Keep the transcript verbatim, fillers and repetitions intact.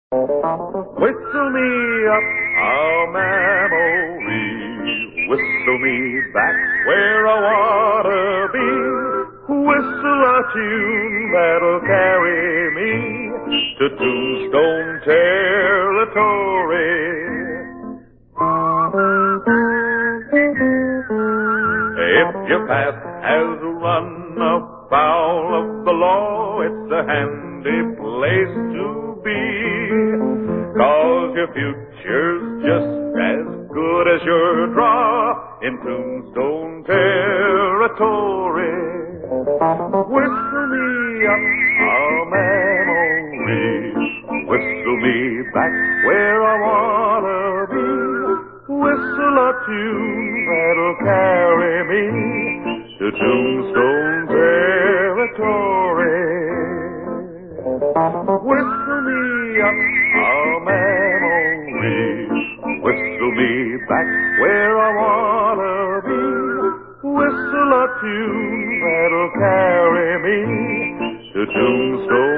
Whistle me up a memory, whistle me back where I wanna be. Whistle a tune that'll carry me to Tombstone territory. If your path has run afoul of the law, it's a handy place to be, 'cause your future's just as good as your draw in Tombstone territory. Whistle me up a memory, whistle me back where I wanna be. Whistle a tune that'll carry me to Tombstone territory. Whistle me up a memory, whistle me back where I wanna be. Whistle a tune that'll carry me to Tombstone